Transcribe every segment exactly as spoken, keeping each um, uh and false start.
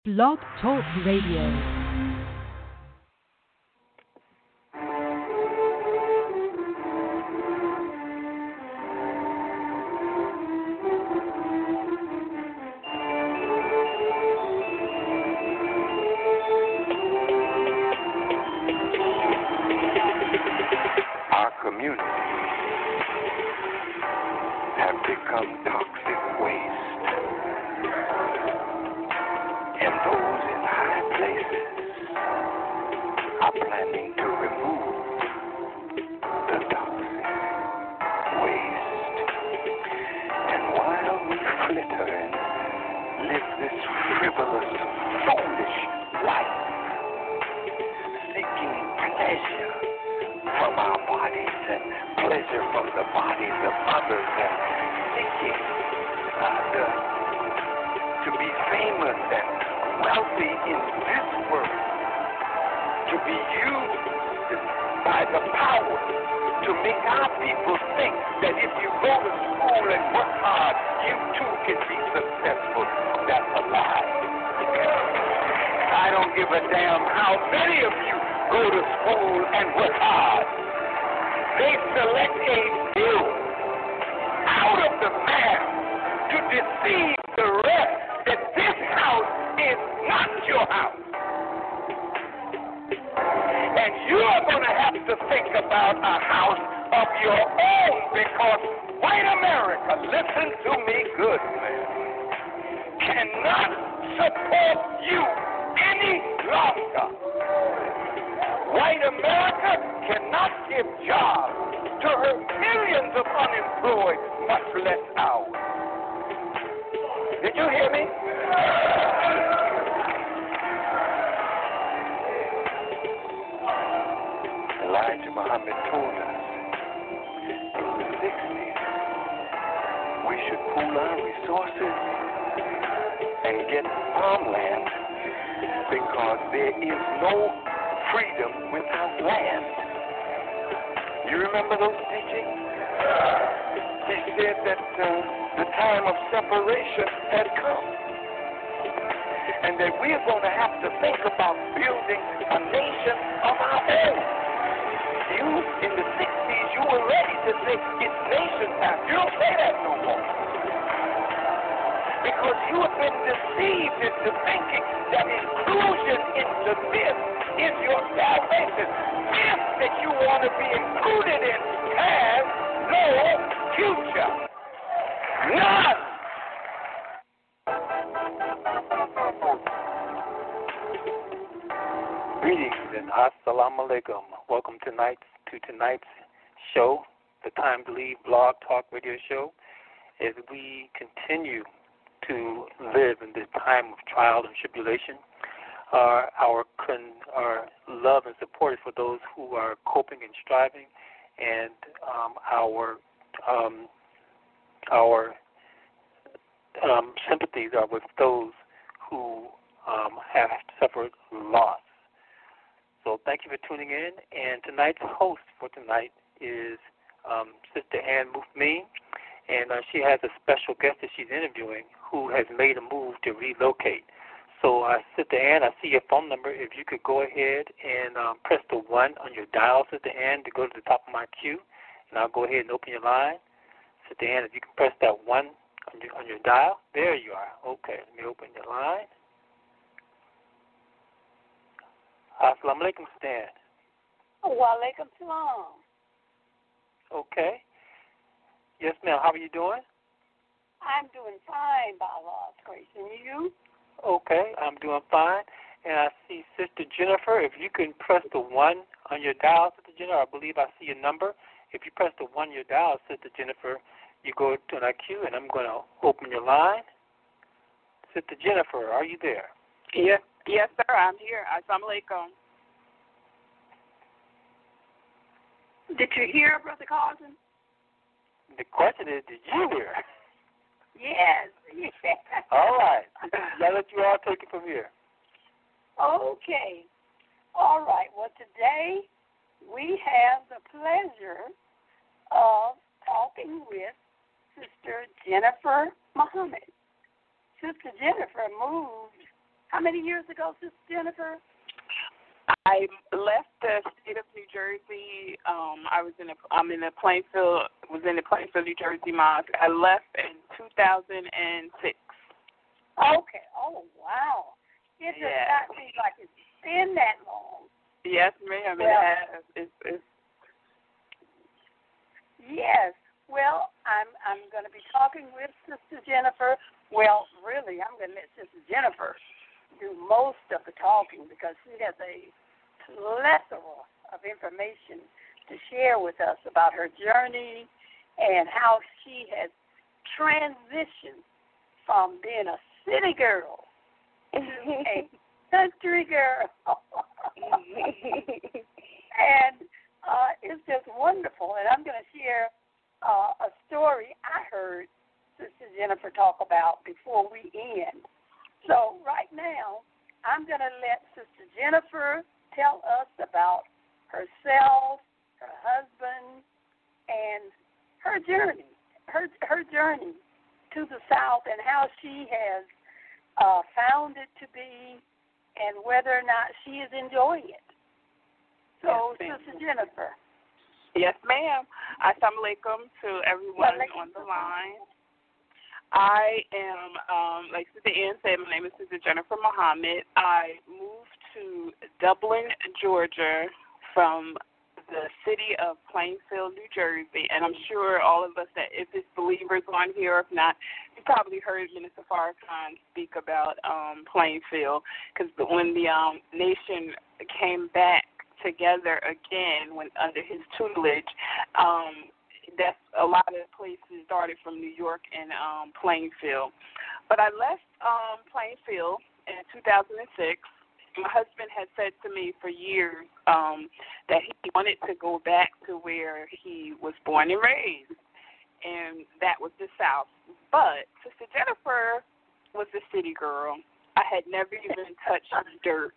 Blog Talk Radio. Our communities have become toxic waste, and those in high places are planning to remove the toxic waste. And while we flitter and live this frivolous, foolish life, seeking pleasure from our bodies and pleasure from the bodies of others, and seeking uh, the, to be famous and wealthy in this world, to be used by the power to make our people think that if you go to school and work hard, you too can be successful. That's a lie. I don't give a damn how many of you go to school and work hard. They select a few out of the mass to deceive the rest that this house is not your house. And you're going to have to think about a house of your own, because white America, listen to me good, man, cannot support you any longer. White America cannot give jobs to her millions of unemployed, much less ours. Did you hear me? Elijah Muhammad told us in the sixties we should pool our resources and get farmland, because there is no freedom without land. You remember those teachings? He said that uh, the time of separation had come, and that we are going to have to think about building a nation of our own. You, in the sixties, you were ready to say it's nation time. You don't say that no more, because you have been deceived into thinking that inclusion into this is your salvation. This that you want to be included in has no future. None. Greetings and assalamu alaikum. Welcome tonight to tonight's show, the Time to Leave Blog Talk Radio Show, as we continue to live in this time of trial and tribulation. Uh, our con- our love and support is for those who are coping and striving, and um, our um, our um, sympathies are with those who um, have suffered loss. So thank you for tuning in. And tonight's host for tonight is um, Sister Ann Mufmeen, and uh, she has a special guest that she's interviewing who has made a move to relocate. So, uh, Sister Ann, I see your phone number. If you could go ahead and um, press the one on your dial, Sister Ann, to go to the top of my queue, and I'll go ahead and open your line. Sister Ann, if you can press that one on your, on your dial. There you are. Okay, let me open your line. Assalamu alaikum, Sister Ann. Wa alaikum salam. Okay. Yes, ma'am. How are you doing? I'm doing fine, by Allah's grace. And you? Okay, I'm doing fine. And I see Sister Jennifer. If you can press the one on your dial, Sister Jennifer, I believe I see your number. If you press the one on your dial, Sister Jennifer, you go to an I Q, and I'm going to open your line. Sister Jennifer, are you there? Yes, yes, sir. I'm here. Assalamu alaikum. Did you hear, Brother Carson? The question is, did you hear? Yes. yes. All right. I'll let you all take it from here. Okay. All right. Well, today we have the pleasure of talking with Sister Jennifer Muhammad. Sister Jennifer moved How many years ago, Sister Jennifer? I left the state of New Jersey. Um, I was in a, I'm in the Plainfield, was in the Plainfield, New Jersey mosque. I left in two thousand six. Okay. Oh, wow. It does Yeah. not seem like it's been that long. Yes, ma'am. Well, it has. It's, it's, yes. Well, I'm I'm going to be talking with Sister Jennifer. Well, really, I'm going to let Sister Jennifer do most of the talking because she has a plethora of information to share with us about her journey and how she has transitioned from being a city girl to a country girl. And uh, it's just wonderful. And I'm going to share uh, a story I heard Sister Jennifer talk about before we end. So right now, I'm going to let Sister Jennifer tell us about herself, her husband, and her journey, her her journey to the South and how she has uh, found it to be and whether or not she is enjoying it. So, yes, Sister Jennifer. Yes, ma'am. Assalamu alaikum to everyone on the line. I am, um, like Sister Ann said, my name is Sister Jennifer Muhammad. I moved to Dublin, Georgia from the city of Plainfield, New Jersey, and I'm sure all of us that if it's believers on here, if not, you probably heard Minister Farrakhan speak about um, Plainfield, because when the um, nation came back together again when under his tutelage, um, that's a lot of places started from New York and um, Plainfield. But I left um, Plainfield in two thousand six. My husband had said to me for years um, that he wanted to go back to where he was born and raised, and that was the South. But Sister Jennifer was a city girl. I had never even touched dirt.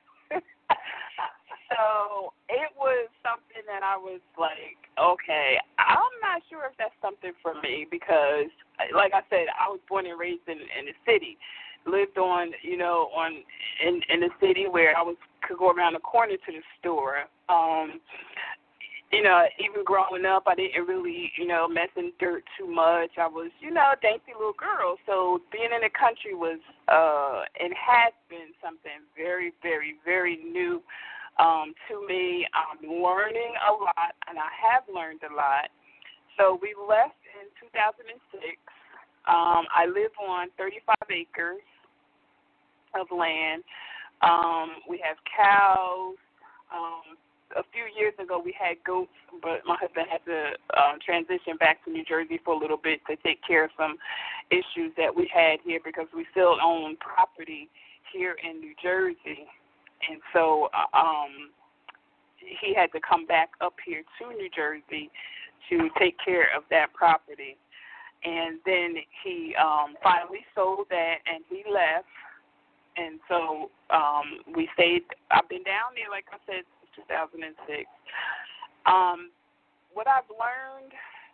So it was something that I was like, okay, I'm not sure if that's something for me because, like I said, I was born and raised in, in the city, lived on, you know, on in, in the city where I was could go around the corner to the store. Um, you know, even growing up, I didn't really, you know, mess in dirt too much. I was, you know, a dainty little girl. So being in the country was uh, and has been something very, very, very new. Um, to me, I'm learning a lot, and I have learned a lot. So we left in two thousand six. Um, I live on thirty-five acres of land. Um, we have cows. Um, a few years ago, we had goats, but my husband had to um, transition back to New Jersey for a little bit to take care of some issues that we had here because we still own property here in New Jersey. And so um, he had to come back up here to New Jersey to take care of that property. And then he um, finally sold that, and he left. And so um, we stayed. I've been down there, like I said, since two thousand six. Um, what I've learned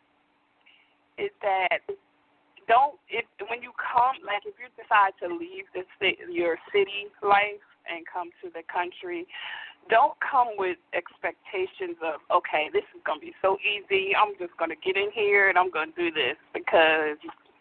is that don't if when you come, like if you decide to leave the your city life and come to the country, don't come with expectations of, okay, this is going to be so easy. I'm just going to get in here and I'm going to do this because,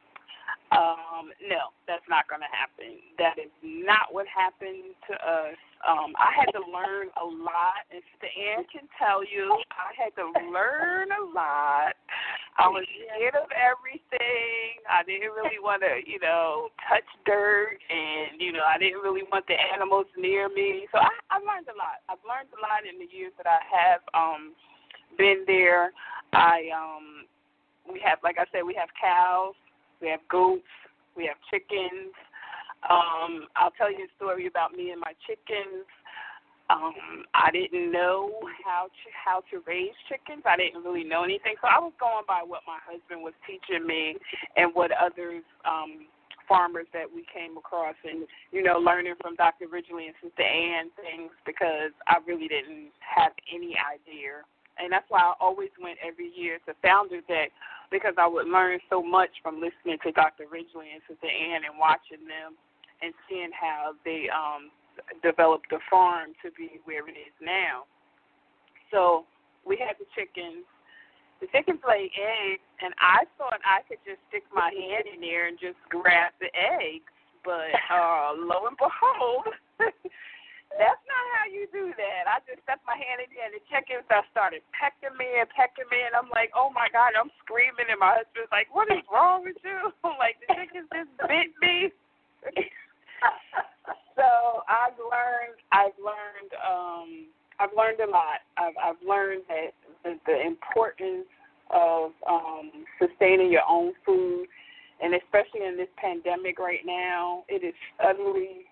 um, no, that's not going to happen. That is not what happened to us. Um, I had to learn a lot, and Sister Ann can tell you, I had to learn a lot. I was scared of everything. I didn't really want to, you know, touch dirt, and, you know, I didn't really want the animals near me. So I, I learned a lot. I've learned a lot in the years that I have um, been there. I um, we have, like I said, we have cows, we have goats, we have chickens. Um, I'll tell you a story about me and my chickens. Um, I didn't know how to how to raise chickens. I didn't really know anything, so I was going by what my husband was teaching me and what others um, farmers that we came across, and you know, learning from Doctor Ridgely and Sister Ann things because I really didn't have any idea. And that's why I always went every year to Founders Day because I would learn so much from listening to Doctor Ridgely and Sister Ann and watching them and seeing how they um, developed the farm to be where it is now. So we had the chickens. The chickens lay eggs, and I thought I could just stick my hand in there and just grab the eggs. But uh, lo and behold, that's not how you do that. I just stuck my hand in there, and the chickens uh, started pecking me and pecking me, and I'm like, oh, my God, I'm screaming, and my husband's like, what is wrong with you? I'm like, the chickens just bit me. So I've learned, I've learned, um, I've learned a lot. I've, I've learned that the, the importance of um, sustaining your own food, and especially in this pandemic right now, it is utterly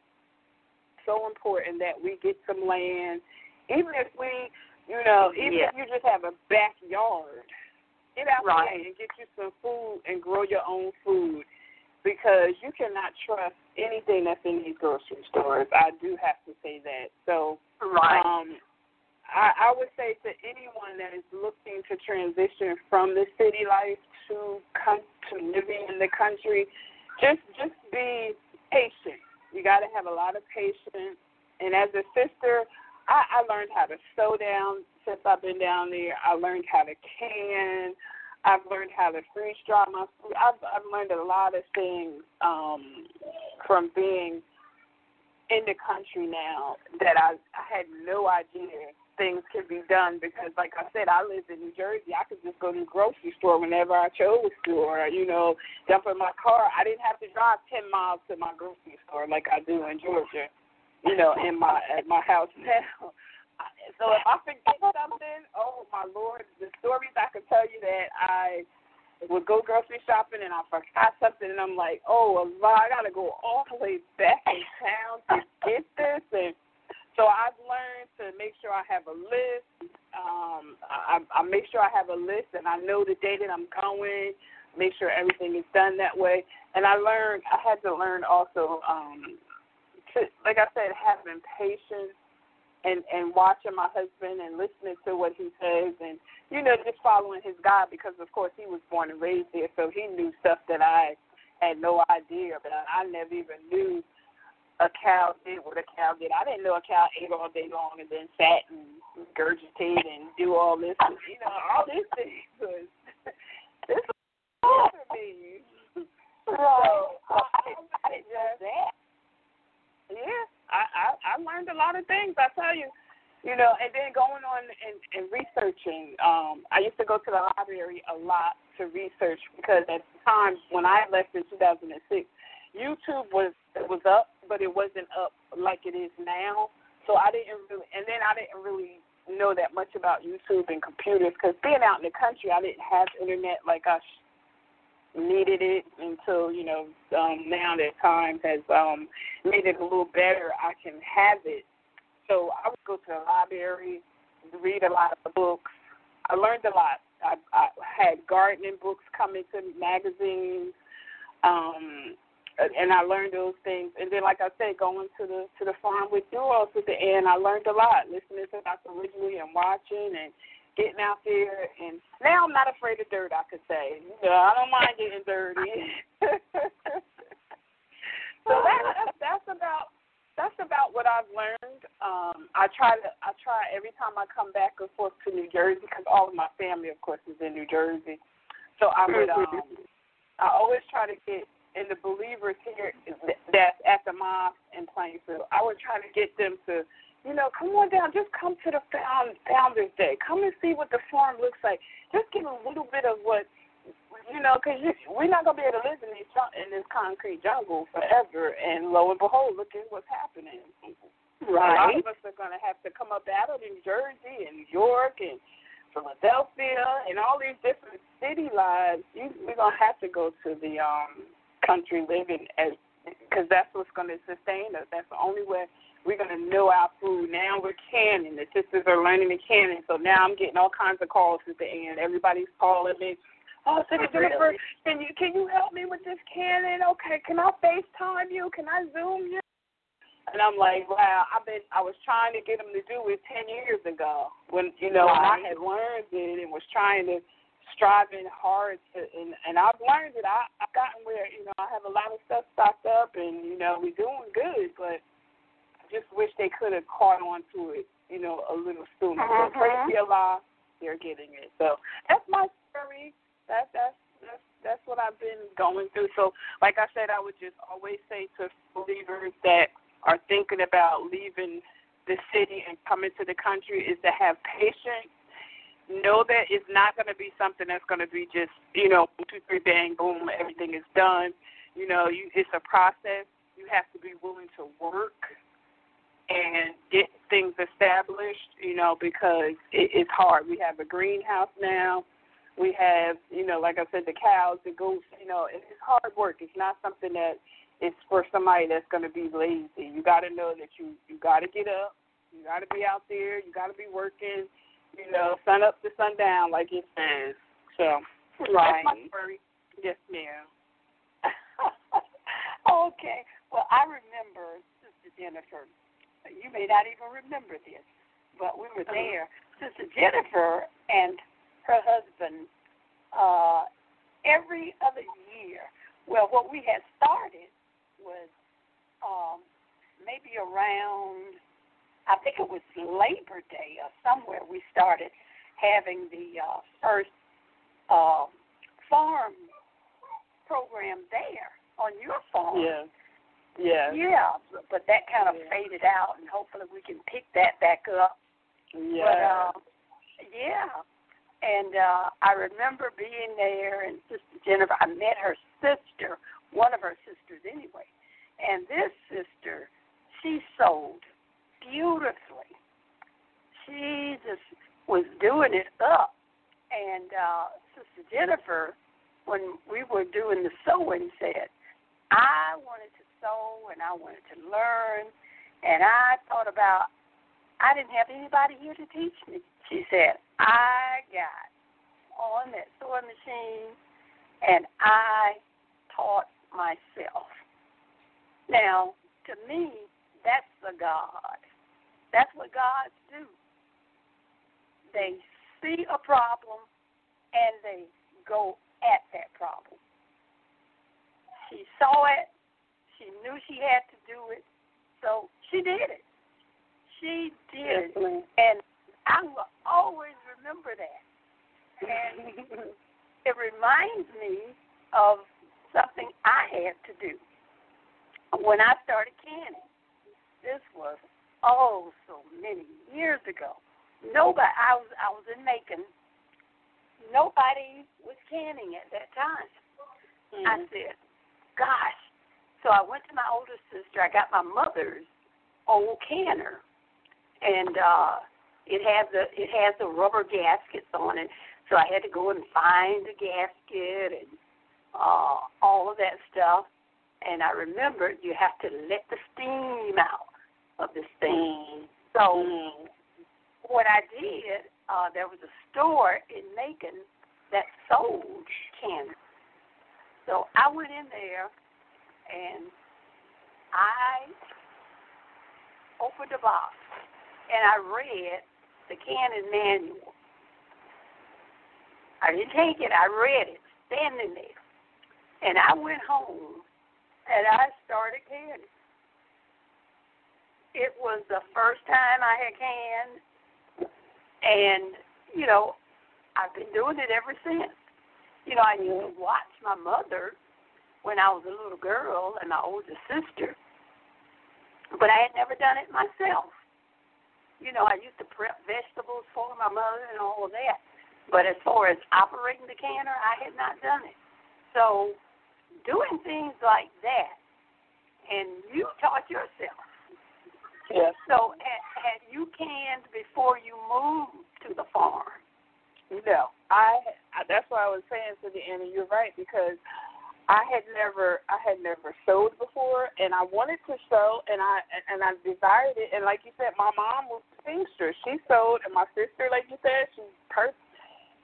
so important that we get some land. Even if we, you know, even yeah. if you just have a backyard, get out right. there and get you some food and grow your own food, because you cannot trust anything that's in these grocery stores. I do have to say that. So, right. um, I, I would say to anyone that is looking to transition from the city life to come to living in the country, just just be patient. You got to have a lot of patience. And as a sister, I, I learned how to sew down since I've been down there. I learned how to can. I've learned how to freeze dry my food. I've, I've learned a lot of things um, from being in the country now that I, I had no idea things could be done, because, like I said, I lived in New Jersey. I could just go to the grocery store whenever I chose to, or, you know, jump in my car. I didn't have to drive ten miles to my grocery store like I do in Georgia, you know, in my at my house now. So if I forget something, oh, my Lord, the stories I could tell you that I would go grocery shopping and I forgot something, and I'm like, oh, I got to go all the way back in town to get this. And so I've learned to make sure I have a list. Um, I, I make sure I have a list, and I know the day that I'm going, make sure everything is done that way. And I learned, I had to learn also, um, to, like I said, having patience and, and watching my husband and listening to what he says, and, you know, just following his guide, because, of course, he was born and raised there, so he knew stuff that I had no idea about. I never even knew a cow did what a cow did. I didn't know a cow ate all day long and then sat and regurgitate and do all this. You know, all these things was, this was all for me. Right. So, I, I, I didn't know that. Yeah, I, I, I learned a lot of things, I tell you. You know, and then going on and, and researching. Um, I used to go to the library a lot to research, because at the time when I left in two thousand six, YouTube was was up, but it wasn't up like it is now. So I didn't really, and then I didn't really know that much about YouTube and computers, because being out in the country, I didn't have internet like I sh- needed it until, you know, um, now that time has um, made it a little better, I can have it. So I would go to the library, read a lot of books. I learned a lot. I, I had gardening books coming to magazines, um, and I learned those things. And then, like I said, going to the to the farm with Duos at the end, I learned a lot, listening to Doctor Ridgely and watching and getting out there. And now I'm not afraid of dirt, I could say. You know, I don't mind getting dirty. So that, that's, that's about that's about what I've learned. Um, I try to I try every time I come back and forth to New Jersey, because all of my family, of course, is in New Jersey. So I would um, I always try to get, and the believers here that's at the mosque in Plainfield, I would try to get them to, you know, come on down, just come to the found, Founders Day. Come and see what the farm looks like. Just give a little bit of what, you know, because we're not going to be able to live in, these, in this concrete jungle forever. And lo and behold, look at what's happening. Right. A lot of us are going to have to come up out of New Jersey and New York and Philadelphia and all these different city lives. You, we're going to have to go to the um, country living, as because that's what's going to sustain us. That's the only way we're going to know our food. Now we're canning. The sisters are learning to canning. So now I'm getting all kinds of calls at the end. Everybody's calling me. Oh, Sister Jennifer, can you can you help me with this canning? Okay, can I FaceTime you? Can I Zoom you? And I'm like, wow, I've been, I was trying to get them to do it ten years ago when, you know, right. I had learned it and was trying to striving hard to, and, and I've learned that I, I've gotten where, you know, I have a lot of stuff stocked up and, you know, we're doing good, but I just wish they could have caught on to it, you know, a little sooner. Uh-huh. So praise be Allah, they're getting it. So that's my story. That's, that's, that's, that's what I've been going through. So like I said, I would just always say to believers that are thinking about leaving the city and coming to the country is to have patience. Know that it's not going to be something that's going to be just, you know, two, three, bang, boom, everything is done. You know, you, it's a process. You have to be willing to work and get things established, you know, because it, it's hard. We have a greenhouse now. We have, you know, like I said, the cows, the goats, you know, it's hard work. It's not something that is for somebody that's going to be lazy. You got to know that you, you got to get up. You got to be out there. You got to be working. You know, sun up to sundown, like it says. So, right. That's my story. Yes, ma'am. Okay. Well, I remember, Sister Jennifer, you may not even remember this, but we were there. Uh-huh. Sister Jennifer and her husband, uh, every other year, well, what we had started was um, maybe around, I think it was Labor Day or somewhere, we started having the uh, first uh, farm program there on your farm. Yeah. Yeah. Yeah, but that kind of yeah. faded out, and hopefully we can pick that back up. Yeah. But, uh, yeah. And uh, I remember being there, and Sister Jennifer, I met her sister, one of her sisters anyway. And this sister, she sold beautifully. She just was doing it up. And uh, Sister Jennifer, when we were doing the sewing, said, I wanted to sew and I wanted to learn. And I thought about, I didn't have anybody here to teach me. She said, I got on that sewing machine and I taught myself. Now, to me, that's the God. That's what gods do. They see a problem and they go at that problem. She saw it. She knew she had to do it. So she did it. She did Definitely. it. And I will always remember that. And it reminds me of something I had to do when I started canning. This was, oh, so many years ago. Nobody, I was, I was in Macon. Nobody was canning at that time. Mm-hmm. I said, gosh. So I went to my older sister. I got my mother's old canner, and uh, it has the it has the rubber gaskets on it. So I had to go and find the gasket and uh, all of that stuff. And I remember you have to let the steam out of this thing. So mm. what I did, uh, there was a store in Macon that sold canners. So I went in there and I opened the box and I read the canning manual. I didn't take it. I read it standing there. And I went home and I started canning. It was the first time I had canned, and, you know, I've been doing it ever since. You know, I used to watch my mother when I was a little girl and my older sister, but I had never done it myself. You know, I used to prep vegetables for my mother and all of that, but as far as operating the canner, I had not done it. So doing things like that, and you taught yourself. Yes. So had, had you canned before you moved to the farm? No. I, I that's what I was saying to the end, and you're right, because I had never I had never sewed before, and I wanted to sew, and I and I desired it. And like you said, my mom was a seamstress. She sewed, and my sister, like you said, she's perfect.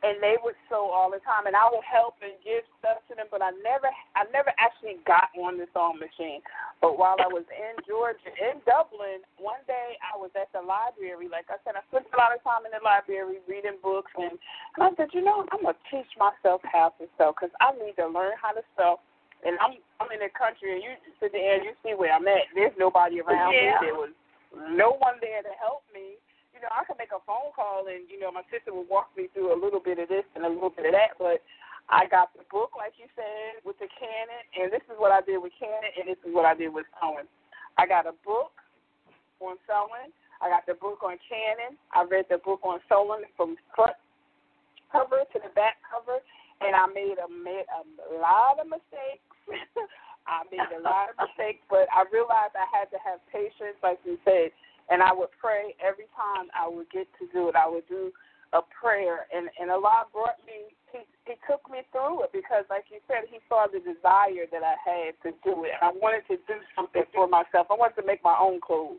and they would sew all the time, and I would help and give stuff to them, but I never, I never actually got on the sewing machine. But while I was in Georgia, in Dublin, one day I was at the library. Like I said, I spent a lot of time in the library reading books, and, and I said, you know, I'm gonna teach myself how to sew because I need to learn how to sew. And I'm, I'm in the country, and you sit there and you see where I'm at. There's nobody around yeah. me. There was no one there to help me. You know, I could make a phone call and, you know, my sister would walk me through a little bit of this and a little bit of that, but I got the book, like you said, with the Canon, and this is what I did with Canon, and this is what I did with sewing. I got a book on sewing. I got the book on Canon. I read the book on sewing from front cover to the back cover, and I made a, made a lot of mistakes. I made a lot of mistakes, but I realized I had to have patience, like you said, and I would pray every time I would get to do it. I would do a prayer, and, and Allah brought me, he, he took me through it because, like you said, he saw the desire that I had to do it. I wanted to do something for myself. I wanted to make my own clothes.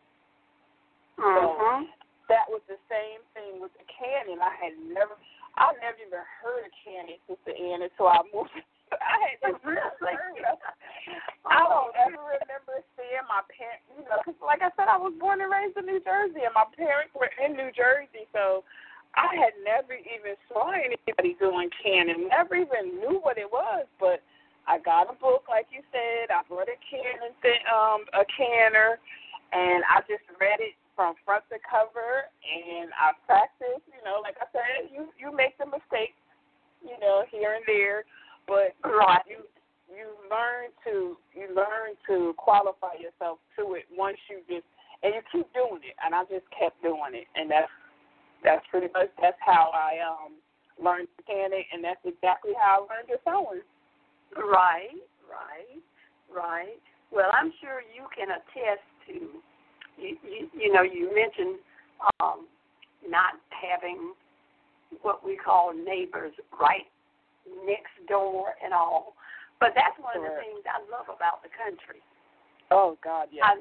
Mm-hmm. So that was the same thing with the Canon. I had never, I never even heard of Canon, Sister Ann, until I moved. I had never really heard of it. I don't ever remember seeing my parents, you know, because like I said, I was born and raised in New Jersey, and my parents were in New Jersey, so I had never even saw anybody doing Canon, never even knew what it was, but I got a book, like you said. I bought a Canon, um, a canner, and I just read it from front to cover, and I practiced, you know, like I said, you, you make the mistakes, you know, here and there, but right. you you learn to you learn to qualify yourself to it once you just and you keep doing it, and I just kept doing it, and that's that's pretty much that's how I um learned to can it, and that's exactly how I learned to sewing. Right, right, right. Well, I'm sure you can attest to you you, you know you mentioned um, not having what we call neighbors right next door and all. But that's one of the things I love about the country. Oh, God, yes.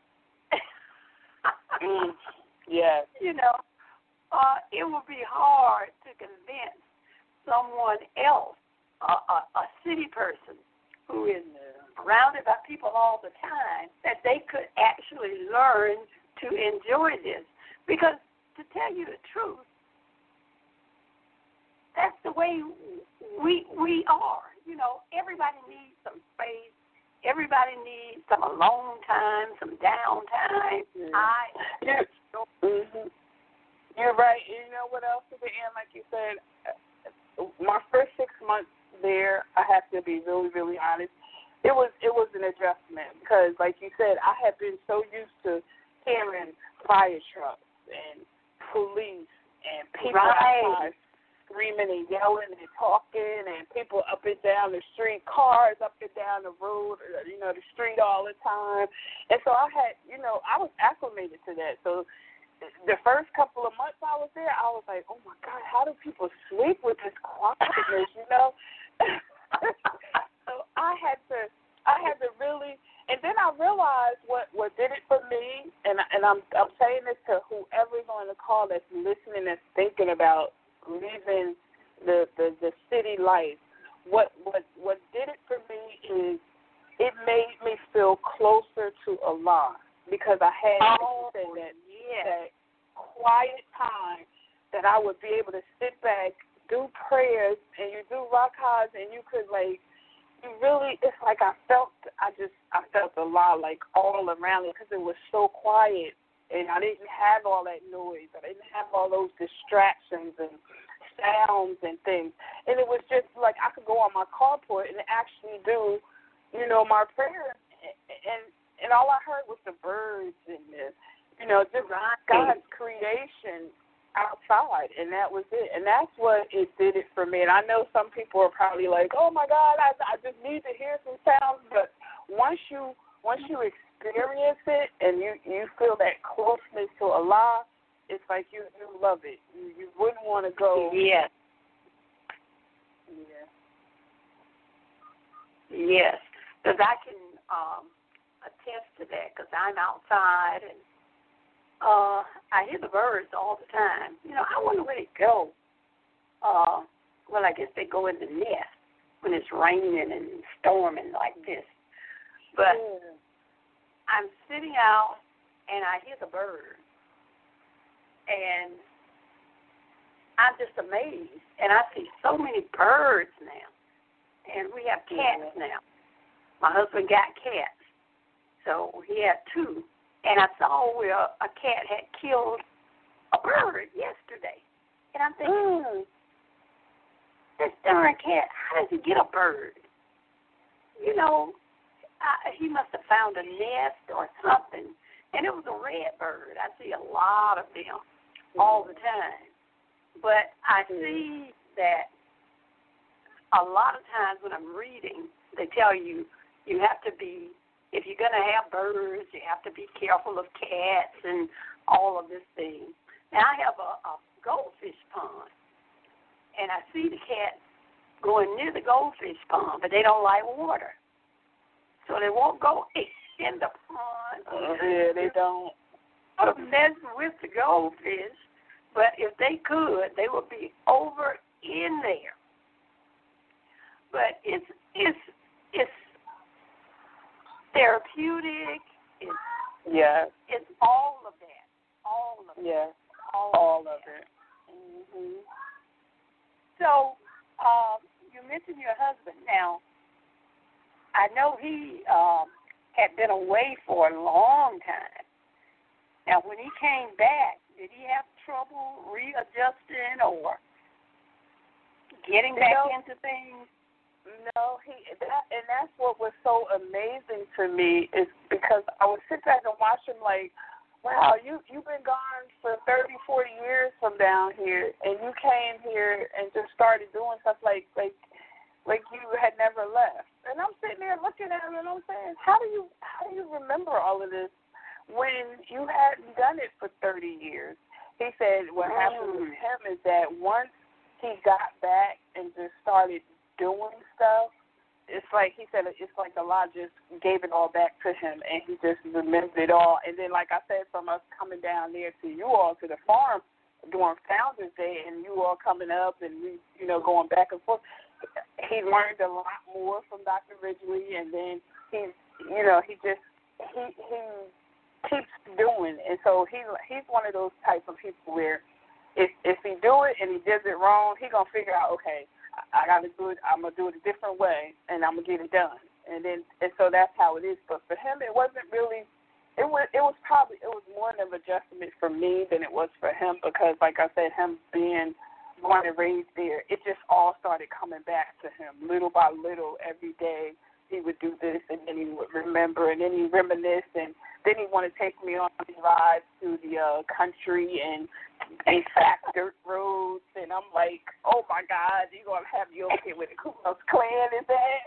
mm, yes. You know, uh, it would be hard to convince someone else, a, a, a city person who is surrounded by people all the time, that they could actually learn to enjoy this. Because to tell you the truth, that's the way we we are. You know, everybody needs some space. Everybody needs some alone time, some downtime. Yeah. I yeah. Mm-hmm. You're right. You know what else at the end, like you said, my first six months there, I have to be really, really honest. It was it was an adjustment because, like you said, I had been so used to hearing fire trucks and police and people right. outside screaming and yelling and talking, and people up and down the street, cars up and down the road, you know, the street all the time. And so I had, you know, I was acclimated to that. So the first couple of months I was there, I was like, oh, my God, how do people sleep with this quietness, you know? So I had to, I had to really, and then I realized what, what did it for me, and, and I'm, I'm saying this to whoever's on the call that's listening and thinking about living the, the, the city life. What what what did it for me is it made me feel closer to Allah because I had oh, that, that, yes. that quiet time that I would be able to sit back, do prayers, and you do rakahs, and you could like you really it's like I felt I just I felt Allah like all around me because it was so quiet. And I didn't have all that noise. I didn't have all those distractions and sounds and things. And it was just like I could go on my carport and actually do, you know, my prayer. And and all I heard was the birds and the, you know, just God's creation outside. And that was it. And that's what it did it for me. And I know some people are probably like, oh, my God, I, I just need to hear some sounds. But once you once you experience it and you, you feel that closeness to Allah, it's like you, you love it. You, you wouldn't want to go. Yes. Yeah. Yes, because I can um, attest to that because I'm outside and uh, I hear the birds all the time. You know, I wonder where they go. uh, well, I guess they go in the nest when it's raining and storming like this. But mm. I'm sitting out, and I hear the bird, and I'm just amazed. And I see so many birds now, and we have cats yeah. now. My husband got cats, so he had two. And I saw where a cat had killed a bird yesterday. And I'm thinking, mm. this darn cat, how does he get a bird? You know, I, he must have found a nest or something. And it was a red bird. I see a lot of them all the time. But I see that a lot of times when I'm reading, they tell you you have to be, if you're going to have birds, you have to be careful of cats and all of this thing. Now, I have a, a goldfish pond, and I see the cats going near the goldfish pond, but they don't like water. So they won't go in the pond. Uh, yeah, they don't. Mess with the goldfish, but if they could, they would be over in there. But it's it's it's therapeutic. It's yeah. It's all of that. All of yeah. it. All, all of, of it. Mm-hmm. So uh, you mentioned your husband. Now, I know he um, had been away for a long time. Now, when he came back, did he have trouble readjusting or getting back you know, into things? No, he that, and that's what was so amazing to me is because I would sit back and watch him like, wow, you you've been gone for thirty, forty years from down here, and you came here and just started doing stuff like like like you had never left. And I'm sitting there looking at him and I'm saying, how do you how do you remember all of this when you hadn't done it for thirty years? He said what mm. happened with him is that once he got back and just started doing stuff, it's like he said, it's like the law just gave it all back to him, and he just remembered it all. And then, like I said, from us coming down there to you all, to the farm during Founders Day, and you all coming up and we, you know, going back and forth, he learned a lot more from Doctor Ridgely, and then he, you know, he just, he, he keeps doing. And so he he's one of those type of people where if, if he do it and he does it wrong, he going to figure out, okay, I got to do it. I'm gonna do it a different way, and I'm gonna get it done. And then, and so that's how it is. But for him, it wasn't really. It was. It was probably. It was more of an adjustment for me than it was for him because, like I said, him being born and raised there, it just all started coming back to him little by little. Every day he would do this, and then he would remember, and then he reminisce, and then he want to take me on these rides to the uh, country and. They fat dirt roads, and I'm like, oh my God, you gonna have you okay with the Ku Klux Klan? Is that?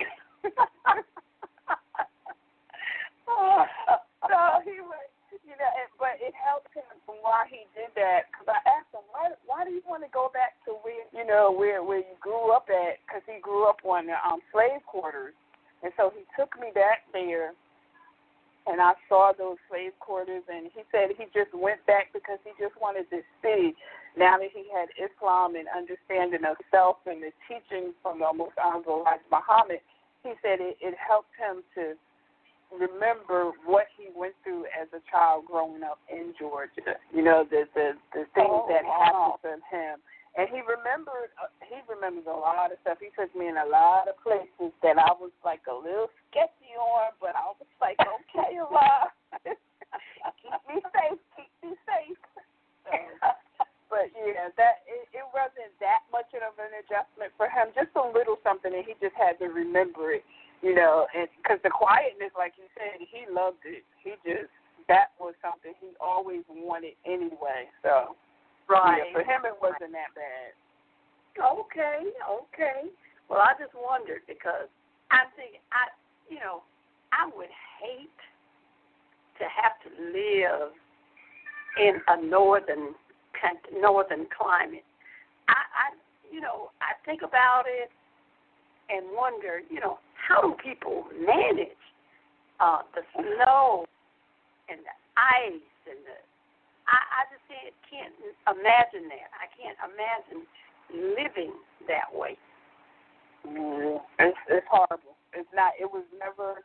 uh, so he was, you know, it, but it helped him why he did that. Because I asked him, why, why do you want to go back to where, you know, where where you grew up at? Because he grew up on the um, slave quarters, and so he took me back there. And I saw those slave quarters, and he said he just went back because he just wanted to see, now that he had Islam and understanding of self and the teachings from the Most Honorable Elijah Muhammad, he said it, it helped him to remember what he went through as a child growing up in Georgia, you know, the the, the things oh, that wow. happened to him. And he remembered, uh, he remembers a lot of stuff. He took me in a lot of places that I was like a little sketchy on, but I was like, okay, Allah, keep me safe, keep me safe. So, but yeah, that it, it wasn't that much of an adjustment for him, just a little something, and he just had to remember it, you know, and because the quietness, like you said, he loved it. He just, that was something he always wanted anyway, so. Right. Yeah, for him, it wasn't that bad. Okay, okay. Well, I just wondered because I'm thinking, I, you know, I would hate to have to live in a northern northern climate. I, I, you know, I think about it and wonder, you know, how do people manage uh, the snow and the ice and the I, I just can't, can't imagine that. I can't imagine living that way. Yeah, it's it's horrible. It's not. It was never.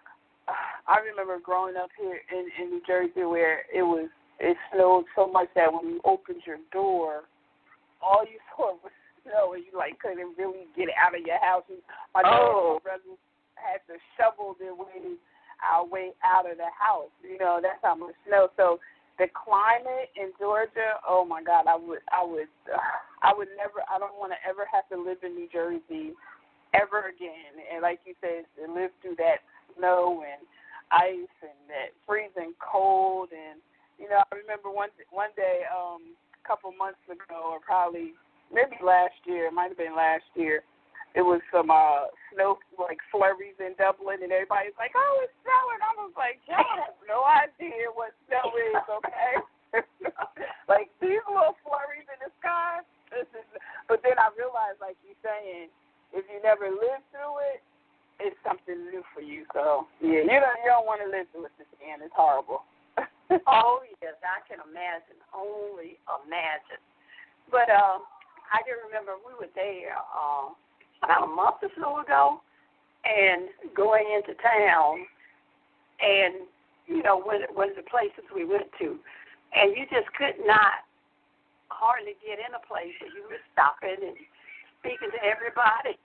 I remember growing up here in, in New Jersey where it was it snowed so much that when you opened your door, all you saw was snow, and you like couldn't really get out of your house. My dad Oh. and my brothers had to shovel their way our way out of the house. You know, that's how much snow. So the climate in Georgia, oh my God, I would, I would, uh, I would never. I don't want to ever have to live in New Jersey ever again. And like you said, to live through that snow and ice and that freezing cold. And you know, I remember one one day, um, a couple months ago, or probably maybe last year, it might have been last year. It was some uh, snow, like flurries in Dublin, and everybody's like, "Oh, it's snowing." I was like, "Y'all have no idea what snow is, okay?" Like these little flurries in the sky. This is, but then I realized, like you're saying, if you never lived through it, it's something new for you. So yeah, you don't you don't want to live through it again. It's horrible. Oh, yes, I can imagine, only imagine. But uh, I can remember we were there uh, about a month or so ago and going into town and, you know, one, one of the places we went to, and you just could not hardly get in a place where you were stopping and speaking to everybody.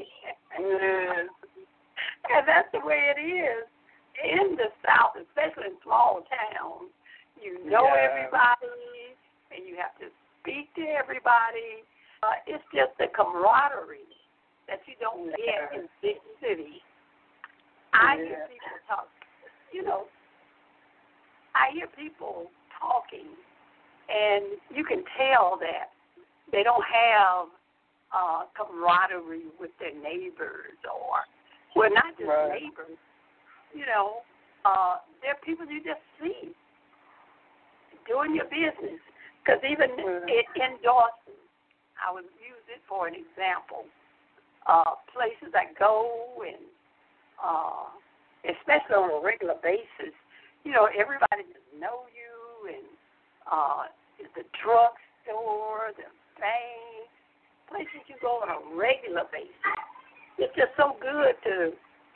Yes. And that's the way it is in the South, especially in small towns. You know Yeah. everybody, and you have to speak to everybody. Uh, it's just the camaraderie that you don't get in big cities. I hear Yeah. people talk, you know, I hear people talking, and you can tell that they don't have uh, camaraderie with their neighbors, or, well, not just Right. neighbors, you know, uh, they're people you just see doing your business. Because even Mm-hmm. in, in Dawson, I would use it for an example. Uh, places I go and, uh, especially on a regular basis, you know, everybody just know you, and uh, the drugstore, the bank, places you go on a regular basis. It's just so good to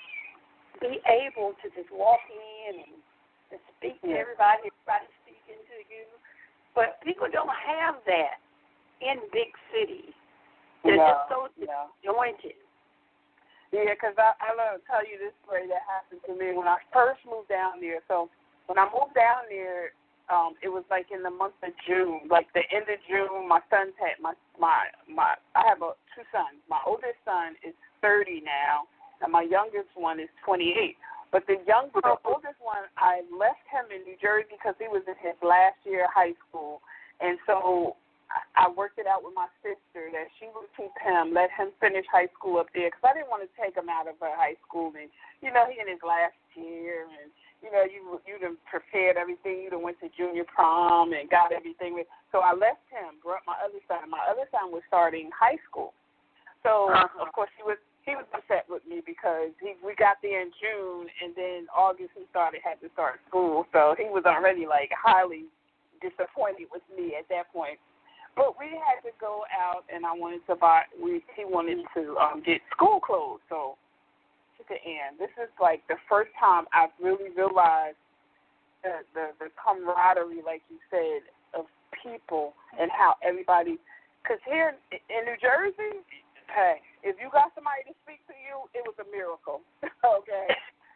be able to just walk in and to speak to Yeah. everybody, everybody speaking to you. But people don't have that in big cities. They're No, just so no. disjointed. Yeah, because I, I want to tell you this story that happened to me when I first moved down there. So when I moved down there, um, it was like in the month of June, like the end of June. My sons had my my my. I have a, two sons. My oldest son is thirty now, and my youngest one is twenty-eight. But the young, the oldest one, I left him in New Jersey because he was in his last year of high school, and so I worked it out with my sister that she would keep him, let him finish high school up there, because I didn't want to take him out of her high school. And, you know, he in his last year, and, you know, you you done prepared everything. You done went to junior prom and got everything. So I left him, brought my other son. My other son was starting high school. So, Uh-huh. of course, he was he was upset with me because he we got there in June, and then August he started had to start school. So he was already, like, highly disappointed with me at that point. But we had to go out, and I wanted to buy. We he wanted to um, get school clothes. So to the end, this is like the first time I've really realized the the, the camaraderie, like you said, of people and how everybody. Because here in New Jersey, hey, if you got somebody to speak to you, it was a miracle. Okay.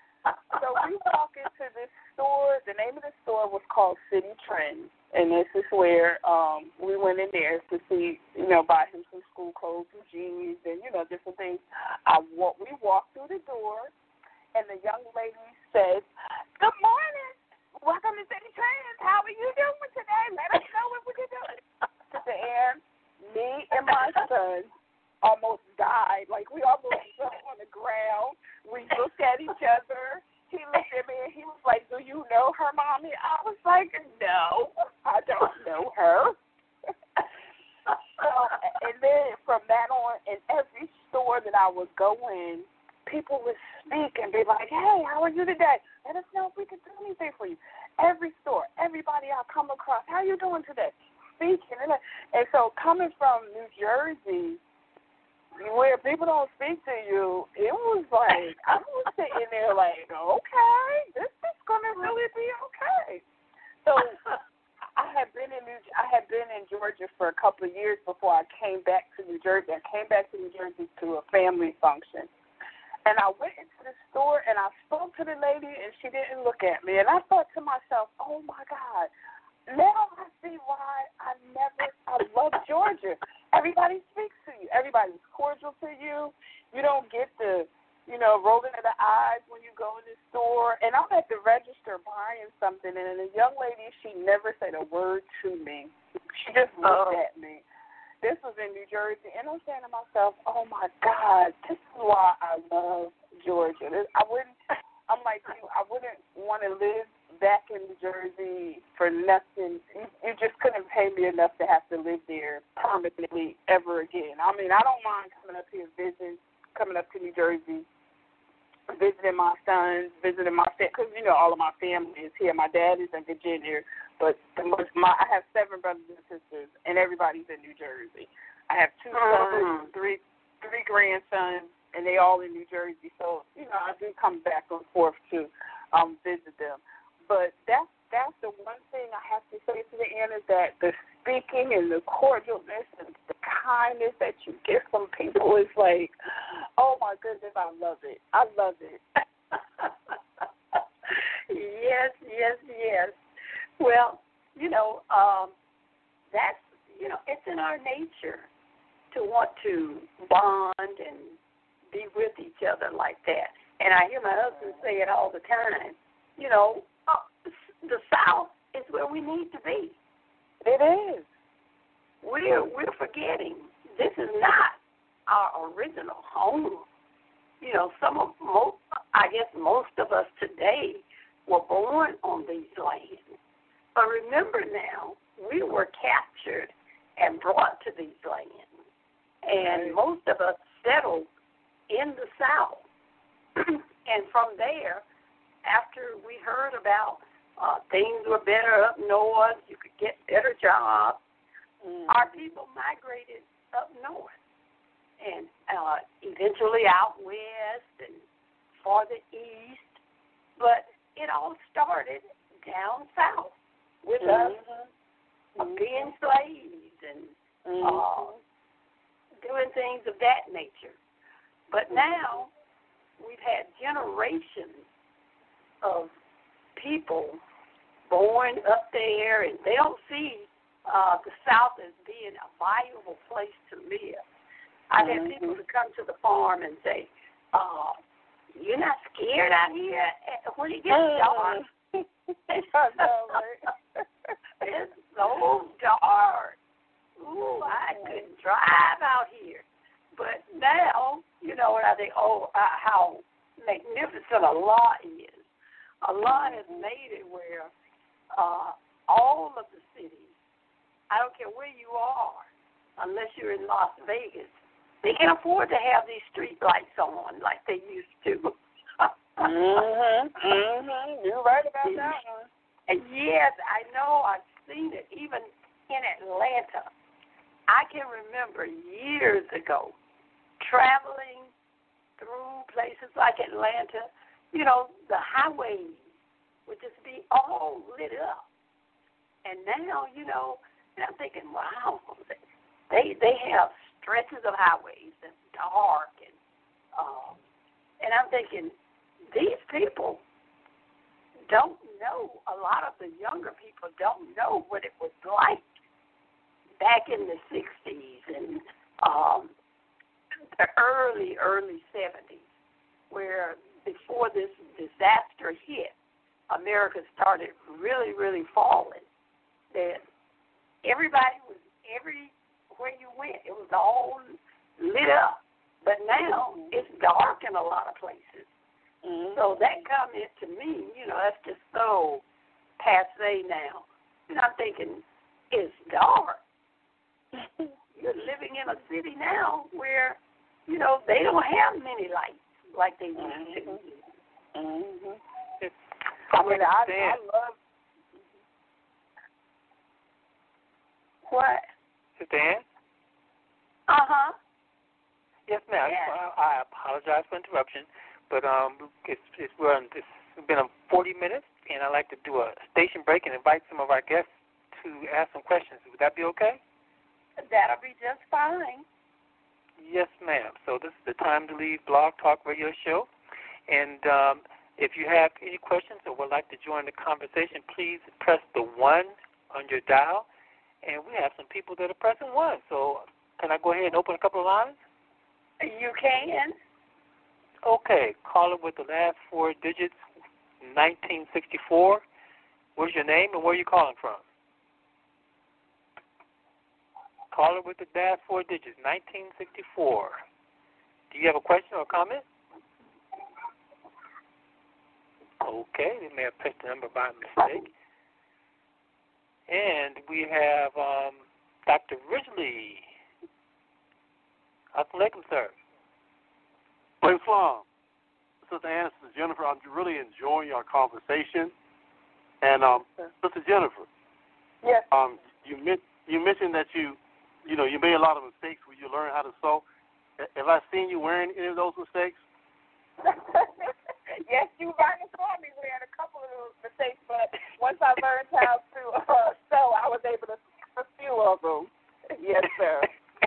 So we walk into this store. The name of the store was called City Trends, and this is where um, we went in there to see, you know, buy him some school clothes, some jeans, and, you know, different things. I walk, we walked through the door, and the young lady said, "Good morning. Welcome to City Trends. How are you doing today? Let us know what we're doing." To the end, me and my son almost died. Like, we almost fell on the ground. We looked at each other. He looked at me, and he was like, "Do you know her, Mommy?" I was like, "No, I don't know her." So, and then from that on, in every store that I would go in, people would speak and be like, "Hey, how are you today? Let us know if we can do anything for you." Every store, everybody I come across, "How you doing today?" Speaking, and And so coming from New Jersey, where people don't speak to you, it was like, I was sitting there like, okay, this is going to really be okay. So I had been in New, I had been in Georgia for a couple of years before I came back to New Jersey. I came back to New Jersey to a family function. And I went into the store and I spoke to the lady and she didn't look at me. And I thought to myself, oh, my God, now I see why I never, I love Georgia. Everybody speaks to you. Everybody's cordial to you. You don't get the, you know, rolling of the eyes when you go in the store. And I'm at the register buying something, and the young lady, she never said a word to me. She just looked Oh. at me. This was in New Jersey, and I'm saying to myself, oh, my God, this is why I love Georgia. This, I wouldn't, I'm like you, I wouldn't want to live back in New Jersey for nothing. You, you just couldn't pay me enough to have to live there permanently ever again. I mean, I don't mind coming up here visiting, coming up to New Jersey, visiting my sons, visiting my family, because, you know, all of my family is here. My dad is in Virginia, but the most, my, I have seven brothers and sisters, and everybody's in New Jersey. I have two sons, three three grandsons, and they all in New Jersey. So, you know, I do come back and forth to um, visit them. But that's, that's the one thing I have to say to the end is that the speaking and the cordialness and the kindness that you get from people is like, oh, my goodness, I love it. I love it. Yes, yes, yes. Well, you know, um, that's, you know, it's in our nature to want to bond and be with each other like that. And I hear my husband say it all the time. You know, uh, the South is where we need to be. It is. We're we're forgetting this is not our original home. You know, some of most, I guess most of us today were born on these lands. But remember now, we were captured and brought to these lands. And most of us settled in the South. And from there, after we heard about uh, things were better up north, you could get better jobs, mm. our people migrated up north and uh, eventually out west and farther east. But it all started down south with mm-hmm. us mm-hmm. being slaves and mm-hmm. uh, doing things of that nature. But now we've had generations of people born up there, and they don't see uh, the South as being a valuable place to live. I've mm-hmm. had people to come to the farm and say, uh, you're not scared out here when it gets dark. It's so dark. Ooh, I couldn't drive out here. But now, you know, and I think, oh, uh, how magnificent Allah is. Allah has made it where uh, all of the cities, I don't care where you are, unless you're in Las Vegas, they can afford to have these street lights on like they used to. mm-hmm, mm-hmm. You're right about that one. And yes, I know. I've seen it even in Atlanta. I can remember years ago traveling through places like Atlanta. You know, the highways would just be all lit up. And now, you know, and I'm thinking, wow, they they have stretches of highways that's dark. And, um, and I'm thinking, these people don't know, a lot of the younger people don't know what it was like back in the sixties and um, the early, early seventies, where before this disaster hit, America started really, really falling. That everybody was, everywhere you went, it was all lit up. But now it's dark in a lot of places. Mm-hmm. So that comment to me, you know, that's just so passe now. And I'm thinking, it's dark. You're living in a city now where, you know, they don't have many lights like they used mm-hmm. to. Mm-hmm. I mean, I, I love. What? Sister Ann? Uh-huh. Yes, ma'am. Yes. I, I apologize for interruption, but um, it's, it's, we're, it's been um, forty minutes, and I'd like to do a station break and invite some of our guests to ask some questions. Would that be okay? That'll be just fine. Yes, ma'am. So this is the Time to Leave Blog Talk Radio Show, and um, if you have any questions or would like to join the conversation, please press the one on your dial, and we have some people that are pressing one. So can I go ahead and open a couple of lines? You can. Okay. Caller with the last four digits, nineteen sixty-four. What's your name and where are you calling from? Caller with the last four digits, nineteen sixty-four. Do you have a question or a comment? Okay, they may have pressed the number by mistake. And we have um, Doctor Ridgely. Assalamu alaikum, sir. Wait, Islam. Sister Ann, Sister Jennifer, I'm really enjoying our conversation. And um, Sister Jennifer, Yes. um, you met, you mentioned that you, you know, you made a lot of mistakes when you learned how to sew. Have I seen you wearing any of those mistakes? Yes, you right in front of me wearing a couple of those mistakes, but once I learned how to uh, sew, I was able to fix a few of them. Yes, sir.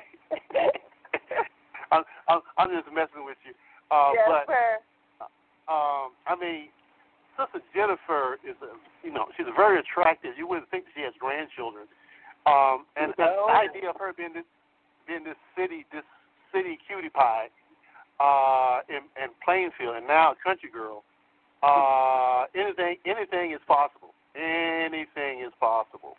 I'm, I'm, I'm just messing with you. Uh, yes, but, sir. Um, I mean, Sister Jennifer is, a, you know, she's very attractive. You wouldn't think she has grandchildren. Um, and No. the idea of her being this, being this city, this city cutie pie, uh, in, in Plainfield, and now a country girl. Uh, anything, anything is possible. Anything is possible.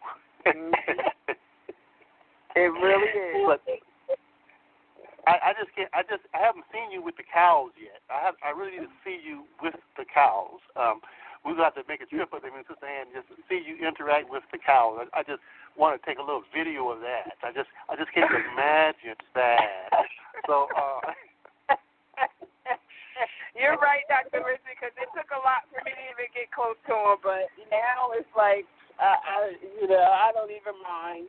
It really is. But I, I just can't. I just. I haven't seen you with the cows yet. I have. I really need to see you with the cows. Um, we've got to make a trip with them and Sister Ann just to see you interact with the cows. I, I just want to take a little video of that. I just. I just can't imagine that. So. Uh, You're right, Doctor Ritchie, because it took a lot for me to even get close to him, but now it's like, uh, I, you know, I don't even mind.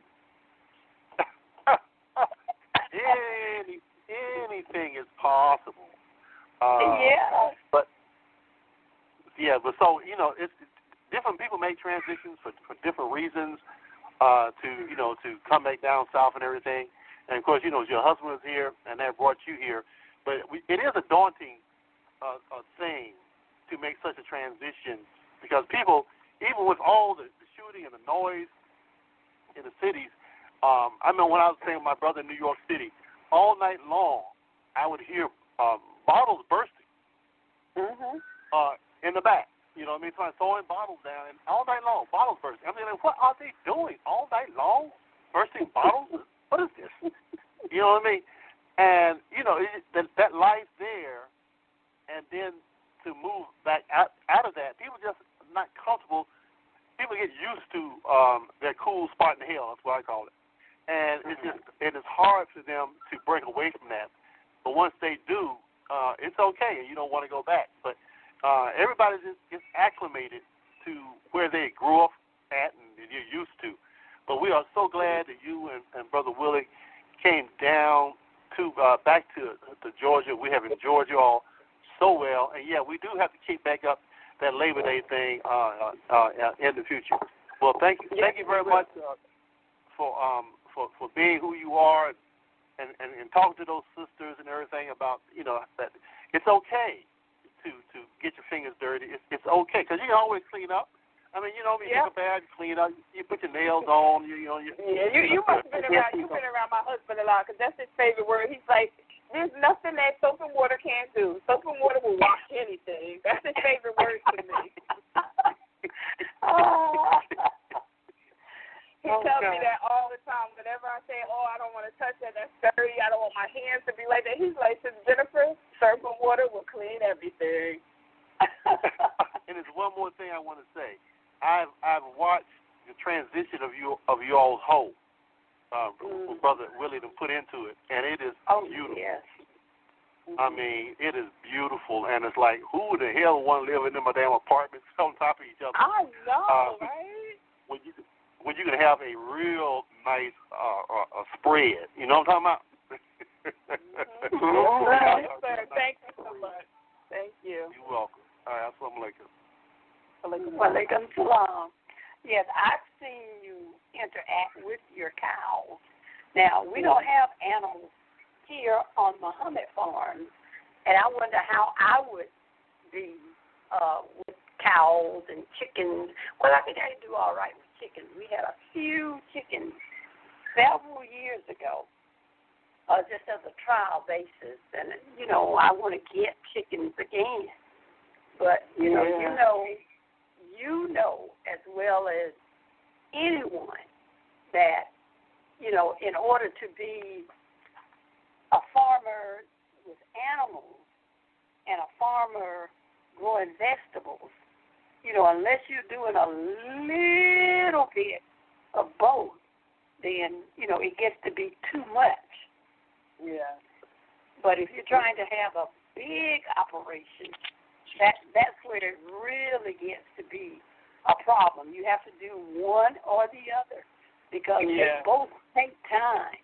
Any, anything is possible. Uh, Yeah. But yeah, but so you know, it's different people make transitions for, for different reasons. Uh, to you know, to come back down south and everything. And of course, you know, your husband is here, and that brought you here. But we, it is a daunting uh, uh, thing to make such a transition because people, even with all the, the shooting and the noise in the cities. Um, I remember when I was staying with my brother in New York City, all night long, I would hear um, bottles bursting Mhm. uh, in the back. You know what I mean? So I'm throwing bottles down, and all night long, bottles bursting. I mean, like, what are they doing all night long? Bursting bottles? What is this? You know what I mean? And, you know, it, that, that life there, and then to move back out, out of that, people just not comfortable. People get used to um, their cool spot in hell, that's what I call it. And it's just, it is hard for them to break away from that. But once they do, uh, it's okay, and you don't want to go back. But uh, everybody just gets acclimated to where they grew up at and you're used to. But we are so glad that you and, and Brother Willie came down to uh, back to to Georgia. We have enjoyed you all so well, and yeah, we do have to keep back up that Labor Day thing uh, uh, uh, in the future. Well, thank you, thank you very much uh, for um for, for being who you are, and, and, and talking to those sisters and everything about you know that it's okay to to get your fingers dirty. It's it's okay because you can always clean up. I mean, you know, you Yeah. take a bath, you clean up, you put your nails on, you, you know. You, Yeah, you you must have been around. You've been around my husband a lot because that's his favorite word. He's like, there's nothing that soap and water can't do. Soap and water will wash anything. That's his favorite word to me. Oh. He Oh, tells God. me that all the time. Whenever I say, "Oh, I don't want to touch that. That's dirty. I don't want my hands to be like that," he's like, "Since Jennifer, soap and water will clean everything." And there's one more thing I want to say. I've I've watched the transition of you of you all's home, uh, Mm. Brother Willie to put into it, and it is Oh, beautiful. yes. I mean, it is beautiful, and it's like, who the hell want to live in them damn apartments on top of each other? I know, Uh, right? When you when but you can have a real nice uh, uh, uh, spread. You know what I'm talking about? Mm-hmm. Yes, sir. Thank you so much. Thank you. You're welcome. All right, assalamu alaikum. Walaikum salam. Yes, I've seen you interact with your cows. Now, we don't have animals here on Muhammad Farms, and I wonder how I would be uh, with cows and chickens. Well, I think I can do all right with chickens. We had a few chickens several years ago, uh, just as a trial basis, and, you know, I want to get chickens again. But, you know, yeah. you know, you know as well as anyone that, you know, in order to be a farmer with animals and a farmer growing vegetables, you know, unless you're doing a little bit of both, then, you know, it gets to be too much. Yeah. But if you're trying to have a big operation, that that's where it really gets to be a problem. You have to do one or the other because yeah. they both take time.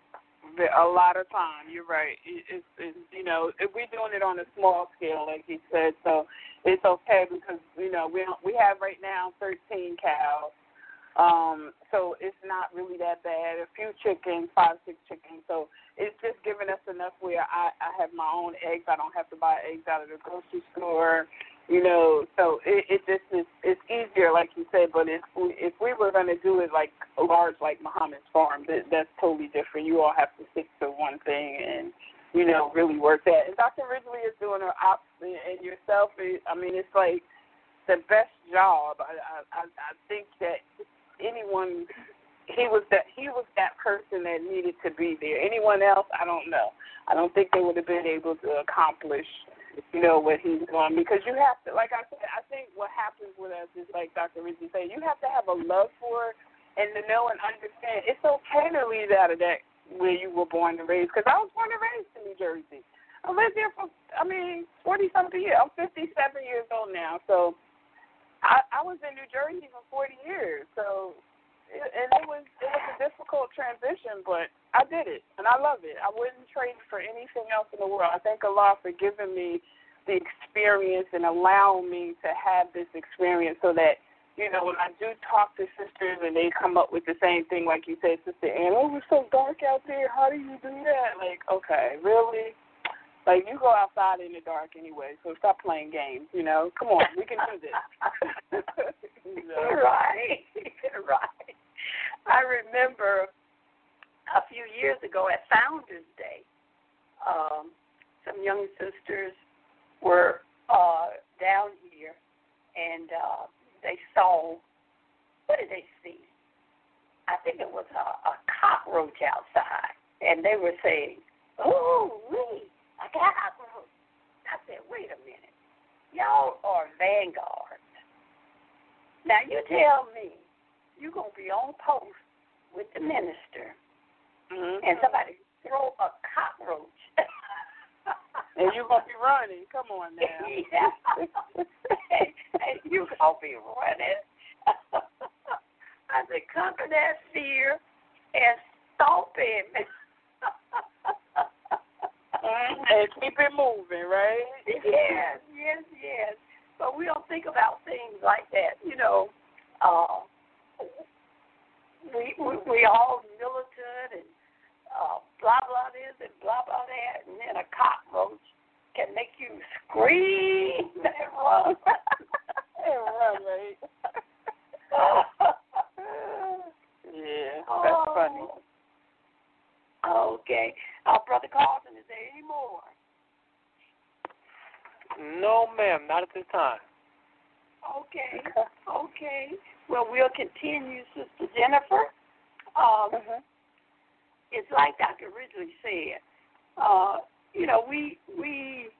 A lot of time. You're right. It's, it's you know, if we're doing it on a small scale, like he said, so it's okay because you know we we have right now thirteen cows. Um, so it's not really that bad. A few chickens, five, six chickens. So it's just giving us enough where I, I have my own eggs. I don't have to buy eggs out of the grocery store, you know. So it, it just is it's easier, like you said. But if we, if we were going to do it like large, like Muhammad's Farm, that, that's totally different. You all have to stick to one thing and, you know, really work that. And Doctor Ridgely is doing her ops and yourself. I mean, it's like the best job. I I, I think that anyone, he was that he was that person that needed to be there. Anyone else, I don't know. I don't think they would have been able to accomplish, you know, what he's doing because you have to, like I said, I think what happens with us is like Doctor Rizzi said, you have to have a love for it and to know and understand it's okay to leave out of that where you were born and raised. Because I was born and raised in New Jersey. I lived there for, I mean, forty something years. I'm fifty-seven years old now, so. I, I was in New Jersey for forty years, so it, and it was it was a difficult transition, but I did it, and I love it. I wouldn't trade it for anything else in the world. I thank Allah for giving me the experience and allowing me to have this experience so that, you know, when I do talk to sisters and they come up with the same thing, like you said, Sister Ann, oh, it's so dark out there. How do you do that? Like, okay, really? Like, you go outside in the dark anyway, so stop playing games, you know. Come on, we can do this. you know? Right, right. I remember a few years ago at Founders Day, um, some young sisters were uh, down here, and uh, they saw, what did they see? I think it was a, a cockroach outside, and they were saying, oh, wait. I got cockroach. I said, wait a minute. Y'all are vanguards. Now, you tell me you're going to be on post with the minister mm-hmm. and somebody throw a cockroach. And you're going to be running. Come on now. Yeah. and, and you're going to be running. I said, conquer that fear and stomp him. And keep it moving, right? Yes, yes, yes. But we don't think about things like that. You know, uh, we, we we all militant and uh, blah blah this and blah blah that, and then a cockroach can make you scream and run. And run, right? Yeah, that's oh. funny. Okay. Uh, Brother Carlton, is there any more? No, ma'am, not at this time. Okay. Okay. Well, we'll continue, Sister Jennifer. Um, uh-huh. It's like Doctor Ridgely said. Uh, you know, we we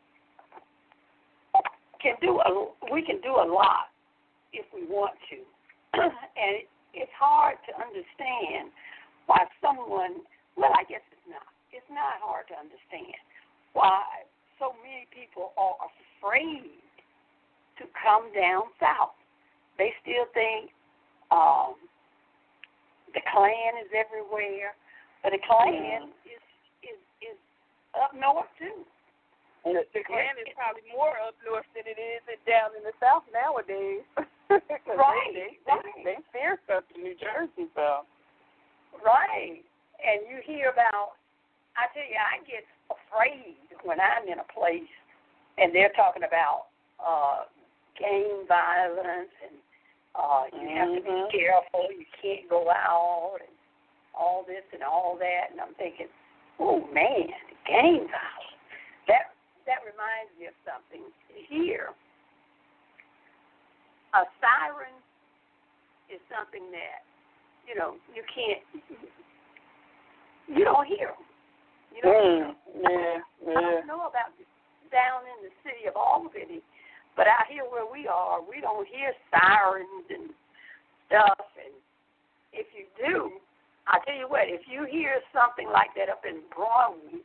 can do a we can do a lot if we want to, and it, it's hard to understand why someone. Well, I guess it's not. It's not hard to understand why so many people are afraid to come down south. They still think um, Klan is everywhere, but the Klan mm-hmm. is is is up north too. And the, the Klan is probably more up north than it is down in the south nowadays. Right, they, they, right. They, they fear stuff in New Jersey, so. Right, and you hear about. I tell you, I get afraid when I'm in a place and they're talking about uh, gang violence and uh, you mm-hmm. have to be careful, you can't go out and all this and all that. And I'm thinking, oh, man, gang violence. That, that reminds me of something here. A siren is something that, you know, you can't, you don't hear them. You know, mm, yeah, yeah. I don't know about down in the city of Albany, but out here where we are, we don't hear sirens and stuff. And if you do, I tell you what, if you hear something like that up in Broadwood,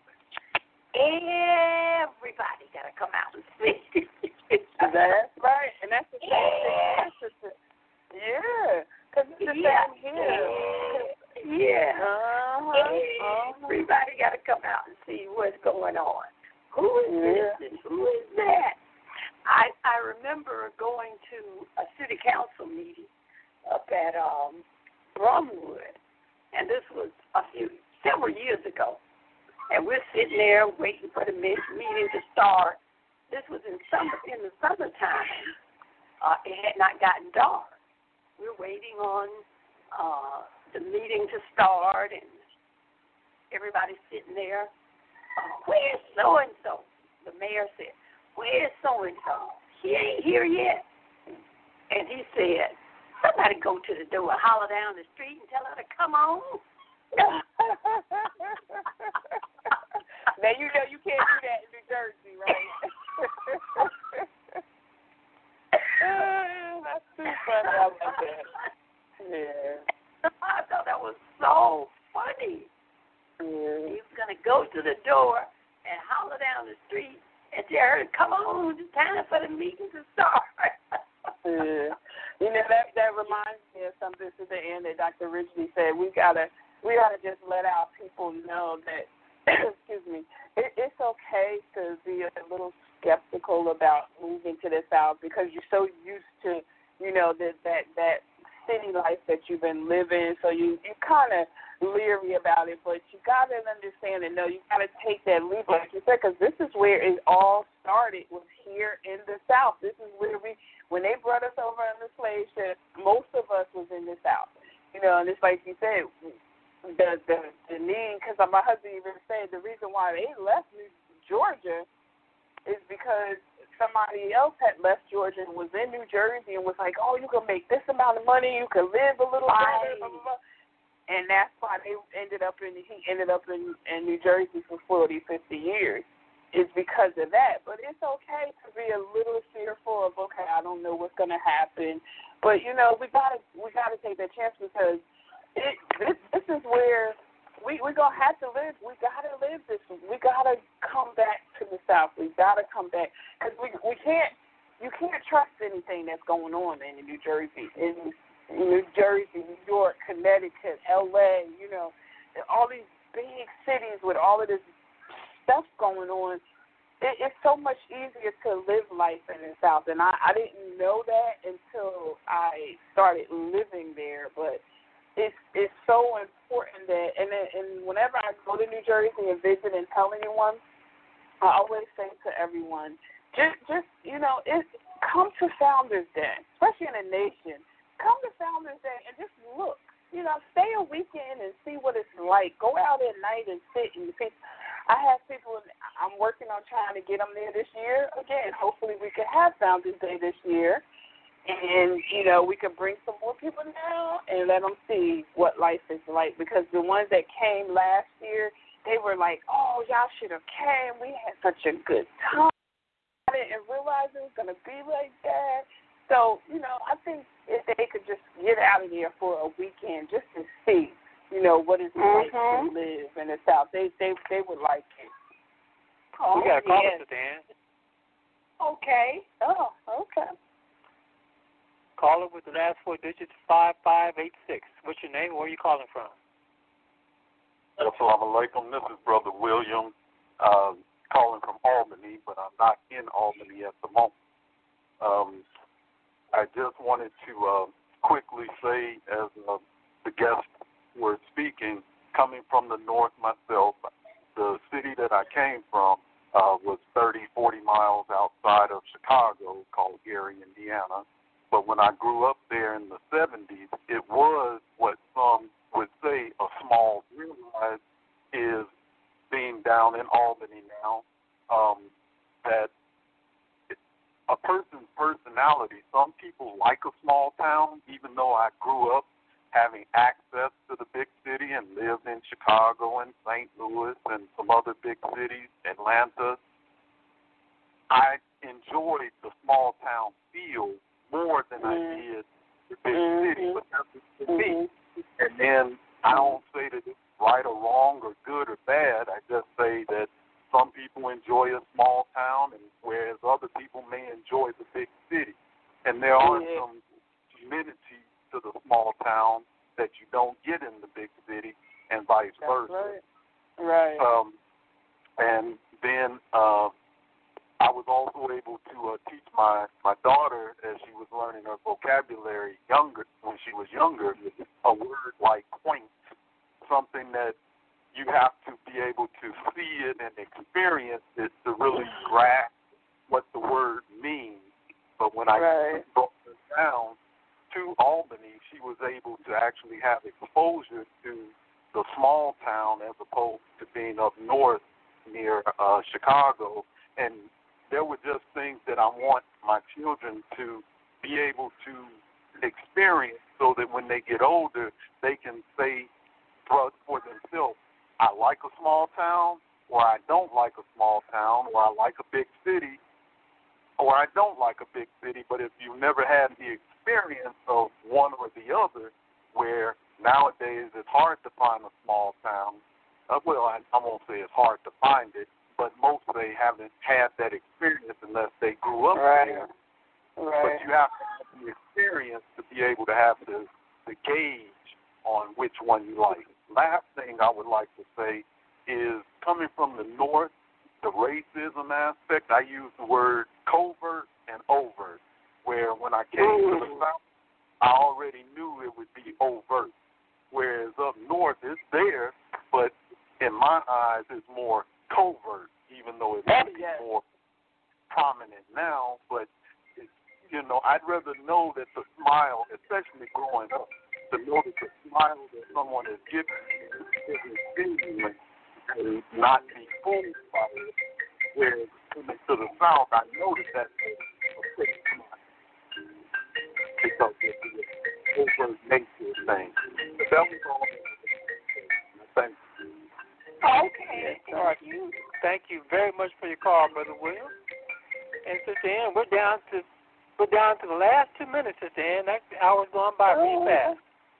everybody got to come out and see. That's right, and that's the same thing. Yeah, because it's the yeah. same here. Yeah. Uh-huh. Everybody got to come out and see what's going on. Who is yeah. this and who is that? I I remember going to a city council meeting up at um, Bromwood, and this was a few several years ago. And we're sitting there waiting for the meeting to start. This was in summer in the summertime. Uh, it had not gotten dark. We're waiting on uh, the meeting to start, and everybody's sitting there. Uh, where's so-and-so? The mayor said, where's so-and-so? He ain't here yet. And he said, somebody go to the door, holler down the street and tell her to come on. Now, you know you can't do that in New Jersey, right? uh, that's too funny. I love that. Yeah. I thought that was so funny. Yeah. He was going to go to the door and holler down the street and tell her, come on, it's time for the meeting to start. Yeah. You know, that that reminds me of something at the end that Doctor Ridgely said. We gotta we gotta just let our people know that excuse me, it, it's okay to be a little skeptical about moving to the South because you're so used to, you know, that that that city life that you've been living, so you you kind of leery about it, but you got to understand and know you got to take that leap, like you said, because this is where it all started, was here in the South. This is where we, when they brought us over on the slave ship, most of us was in the South, you know, and it's like you said, the the, the need, because my husband even said the reason why they left Georgia is because somebody else had left Georgia and was in New Jersey and was like, oh, you can make this amount of money, you can live a little better, blah, blah, blah. And that's why they ended up in, he ended up in, in New Jersey for forty, fifty years. It's because of that. But it's okay to be a little fearful of, okay, I don't know what's going to happen. But, you know, we got to we gotta take that chance because it, this, this is where we, we're going to have to live. We got to live this. We got to come back to the South. We got to come back. Because we, we can't, you can't trust anything that's going on in New Jersey. In New Jersey, New York, Connecticut, L A, you know, all these big cities with all of this stuff going on, it, it's so much easier to live life in the South. And I, I didn't know that until I started living there. But it's it's so important that, and, and whenever I go to New Jersey and visit and tell anyone, I always say to everyone, just, just you know, it, come to Founders Day, especially in a nation. Come to Founders Day and just look. You know, stay a weekend and see what it's like. Go out at night and sit and see. I have people, I'm working on trying to get them there this year. Again, hopefully we can have Founders Day this year. And, you know, we can bring some more people now and let them see what life is like. Because the ones that came last year, they were like, oh, y'all should have came. We had such a good time. I didn't realize it was going to be like that. So, you know, I think if they could just get out of there for a weekend just to see, you know, what it's like mm-hmm. to live in the South, they they they would like it. Oh, we got a call, yes. Mister Dan. Okay. Oh, okay. caller with the last four digits, five five eight six. What's your name? Where are you calling from? Assalamu alaikum. This is Brother William, uh, calling from Albany, but I'm not in Albany at the moment. Um, I just wanted to uh, quickly say, as uh, the guests were speaking, coming from the north myself, the city that I came from uh, was thirty, forty miles outside of Chicago, called Gary, Indiana. But when I grew up there in the seventies, it was what some would say a small realize is being down in Albany now, um, that a person's personality, some people like a small town, even though I grew up having access to the big city and lived in Chicago and Saint Louis and some other big cities, Atlanta. I enjoyed the small town feel more than I did the big mm-hmm. city, but that's just for mm-hmm. me. And then I don't say that it's right or wrong or good or bad. I just say that some people enjoy a small town, and whereas other people may enjoy the big city. And there are yeah. some amenities to the small town that you don't get in the big city, and vice That's versa. Right. Right. Um, and then uh, I was also able to uh, teach my, my daughter, as she was learning her vocabulary younger when she was younger, a word like quaint, something that you have to be able to see it and experience it to really grasp what the word means. But when I right. brought her down to Albany, she was able to actually have exposure to the small town as opposed to being up north near uh, Chicago. And there were just things that I want my children to be able to experience so that when they get older, they can say for, for themselves, I like a small town, or I don't like a small town, or I like a big city, or I don't like a big city. But if you've never had the experience of one or the other, where nowadays it's hard to find a small town, uh, well, I, I won't say it's hard to find it, but most of they haven't had that experience unless they grew up right. there. Right. But you have to have the experience to be able to have the, the gauge on which one you like. Last thing I would like to say is, coming from the north, the racism aspect, I use the word covert and overt, where when I came to the south, I already knew it would be overt, whereas up north it's there, but in my eyes it's more covert, even though it's oh, yes. more prominent now. But, it, you know, I'd rather know that the smile, especially growing up, to know that the smile that someone is giving is genuine and not be fooled by it. Whereas coming to the south, I know that that's a fake smile because it's an overt nature thing. But that was all. Thank you. Okay. All right. Thank you very much for your call, Brother William. And Sister Ann, we're down to we're down to the last two minutes, Sister Ann. That hour's gone by really fast.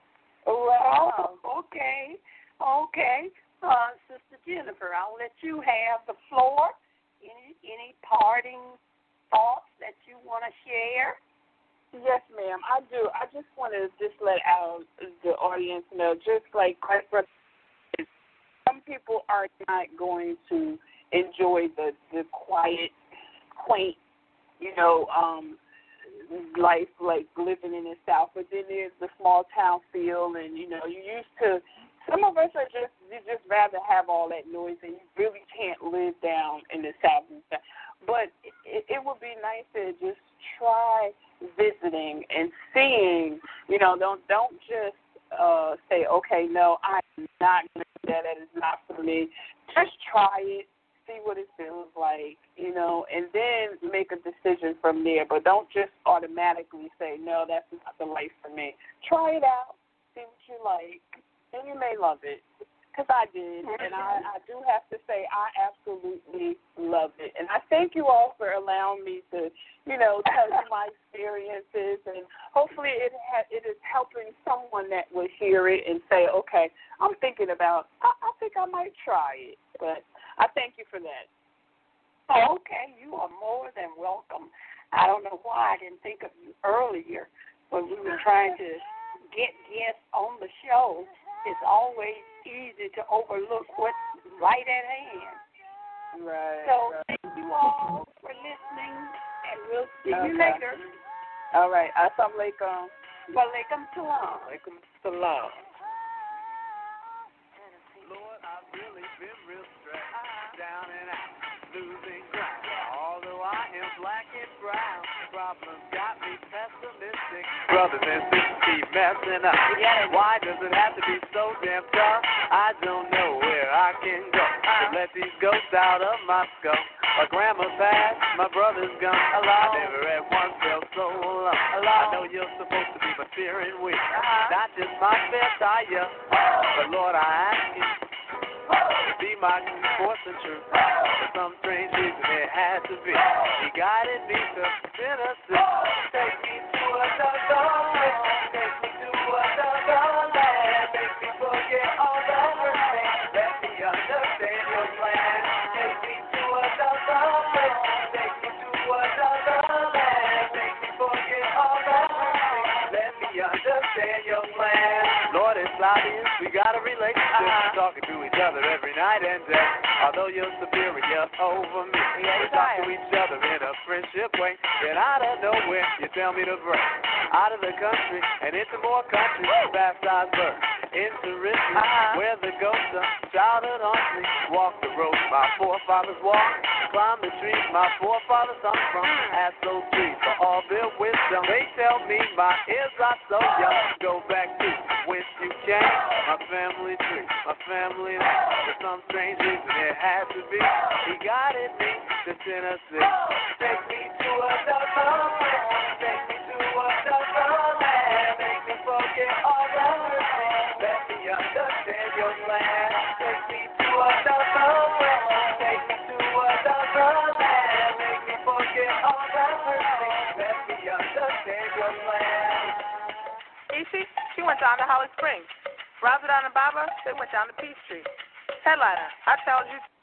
Well, okay, okay. Uh, Sister Jennifer, I'll let you have the floor. Any any parting thoughts that you want to share? Yes, ma'am, I do. I just want to just let out the audience know, just like Christ brother, some people are not going to enjoy the, the quiet, quaint, you know, um, life like living in the South, but then there's the small town feel, and you know, you used to. Some of us are just you just rather have all that noise, and you really can't live down in the South and stuff. But it, it would be nice to just try visiting and seeing. You know, don't don't just uh, say, okay, no, I'm not going to do that. That is not for me. Just try it. See what it feels like, you know, and then make a decision from there. But don't just automatically say, no, that's not the life for me. Try it out, see what you like, and you may love it, because I did. And I, I do have to say I absolutely love it. And I thank you all for allowing me to, you know, tell you my experiences. And hopefully it, ha- it is helping someone that will hear it and say, okay, I'm thinking about, I, I think I might try it. But I thank you for that. Okay, you are more than welcome. I don't know why I didn't think of you earlier when we were trying to get guests on the show, it's always easy to overlook what's right at hand. Right. So right. thank you all for listening, and we'll see Okay. you later. All right. Assalamu alaikum. Walaikum salam. Walaikum salam. Lord, I've really been real stressed, down and out, losing ground. Although I am black and brown, problems got me pessimistic. Brothers and sisters keep messing up. Why does it have to be so damn tough? I don't know where I can go to let these ghosts out of my skull. My grandma passed, my brother's gone. I never at once felt so alone. I know you're supposed to be my steering wheel, not just my spare tire. But Lord, I ask you to be my force and truth. For some strange reason it had to be. He guided me to Tennessee. Take me to another place. Take me to another land. Make me forget all the worst things. Let me understand your plan. Take me to another place. Take me to another land. Make me forget all the worst things. Let me understand your plan. Lord, it's obvious we got a relationship. Uh-huh. Talking to each other every night and day. Although you're superior over me, we talk to each other in a friendship way. Then out of nowhere, you tell me to break out of the country and into more countries. Baptized birth into Richmond, uh-huh. where the ghosts are shouted on me. Walk the roads my forefathers walked, climb the trees my forefathers hung from. Ask those trees for all their wisdom. They tell me my ears are so young. Go back to when you came, my family tree, my family name. For some strange reason it had to be. He guided me to Tennessee. Take me to another place. Take me to another land. Make me forget all the worst things. Let me understand your plan. Take me to another place. Take me to another land. Make me forget all the worst things. Let me understand your plan. Ishi, she went down to Holly Springs. Ramadan and Baba, they went down to Peachtree. Headliner, I told you.